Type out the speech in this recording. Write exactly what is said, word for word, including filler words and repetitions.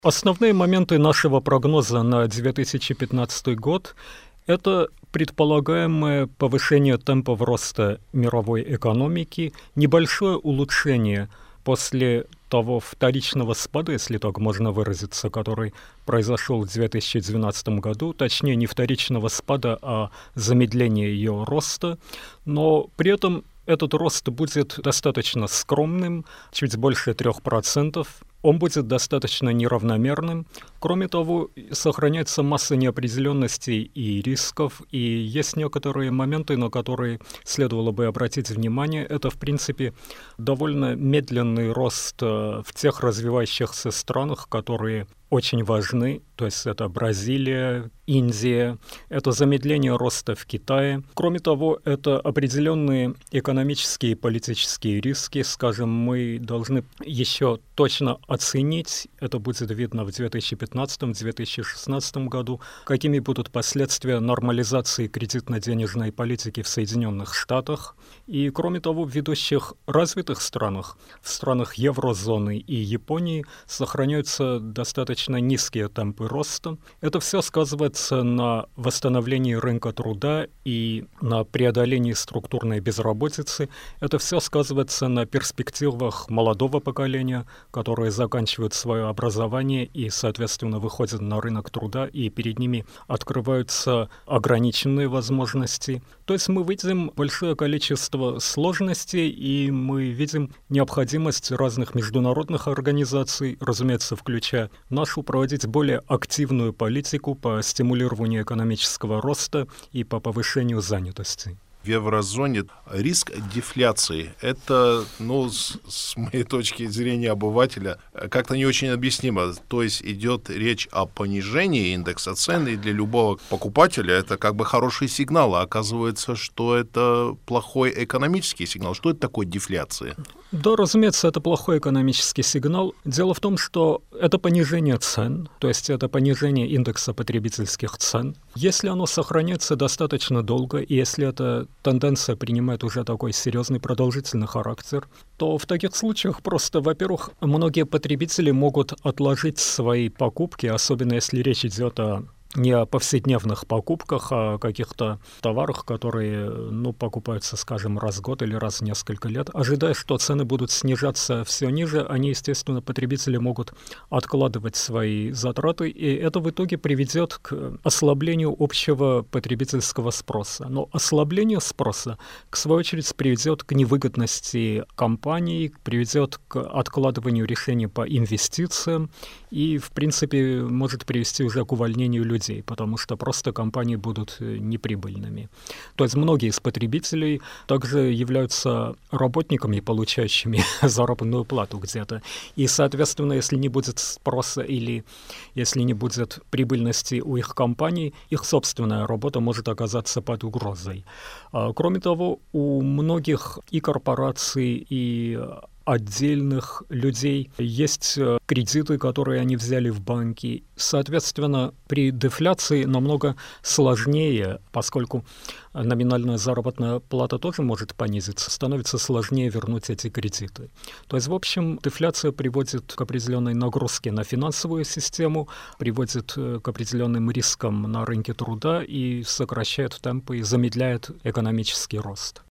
Основные моменты нашего прогноза на две тысячи пятнадцатый год — это предполагаемое повышение темпов роста мировой экономики, небольшое улучшение после того вторичного спада, если так можно выразиться, который произошел в две тысячи двенадцатом году, точнее не вторичного спада, а замедления ее роста, но при этом этот рост будет достаточно скромным, чуть больше трех процентов. Он будет достаточно неравномерным. Кроме того, сохраняется масса неопределенностей и рисков, и есть некоторые моменты, на которые следовало бы обратить внимание. Это, в принципе, довольно медленный рост в тех развивающихся странах, которые очень важны, то есть это Бразилия, Индия, это замедление роста в Китае. Кроме того, это определенные экономические и политические риски. Скажем, мы должны еще точно оценить, это будет видно в две тысячи пятнадцатом — две тысячи шестнадцатом году, какими будут последствия нормализации кредитно-денежной политики в Соединенных Штатах. И, кроме того, в ведущих развитых странах, в странах еврозоны и Японии, сохраняются достаточно низкие темпы роста. Это все сказывается на восстановлении рынка труда и на преодолении структурной безработицы. Это все сказывается на перспективах молодого поколения, которые заканчивают свое образование и, соответственно, выходят на рынок труда, и перед ними открываются ограниченные возможности. То есть мы видим большое количество сложностей, и мы видим необходимость разных международных организаций, разумеется, включая нашу, проводить более активную политику по стимулированию экономического роста и по повышению занятости. В еврозоне риск дефляции — это, ну, с, с моей точки зрения обывателя, как-то не очень объяснимо. То есть идет речь о понижении индекса цен, и для любого покупателя это как бы хороший сигнал, а оказывается, что это плохой экономический сигнал. Что это такое дефляция? Да, разумеется, это плохой экономический сигнал. Дело в том, что это понижение цен, то есть это понижение индекса потребительских цен. Если оно сохраняется достаточно долго, и если эта тенденция принимает уже такой серьезный продолжительный характер, то в таких случаях просто, во-первых, многие потребители могут отложить свои покупки, особенно если речь идет о не о повседневных покупках, а о каких-то товарах, которые, ну, покупаются, скажем, раз в год или раз в несколько лет. Ожидая, что цены будут снижаться все ниже, они, естественно, потребители могут откладывать свои затраты, и это в итоге приведет к ослаблению общего потребительского спроса. Но ослабление спроса, в свою очередь, приведет к невыгодности компаний, приведет к откладыванию решений по инвестициям и, в принципе, может привести уже к увольнению людей, потому что просто компании будут неприбыльными. То есть многие из потребителей также являются работниками, получающими заработную плату где-то. И, соответственно, если не будет спроса или если не будет прибыльности у их компаний, их собственная работа может оказаться под угрозой. Кроме того, у многих и корпораций, и отдельных людей есть кредиты, которые они взяли в банке. Соответственно, при дефляции намного сложнее, поскольку номинальная заработная плата тоже может понизиться, становится сложнее вернуть эти кредиты. То есть, в общем, дефляция приводит к определенной нагрузке на финансовую систему, приводит к определенным рискам на рынке труда и сокращает темпы и замедляет экономический рост.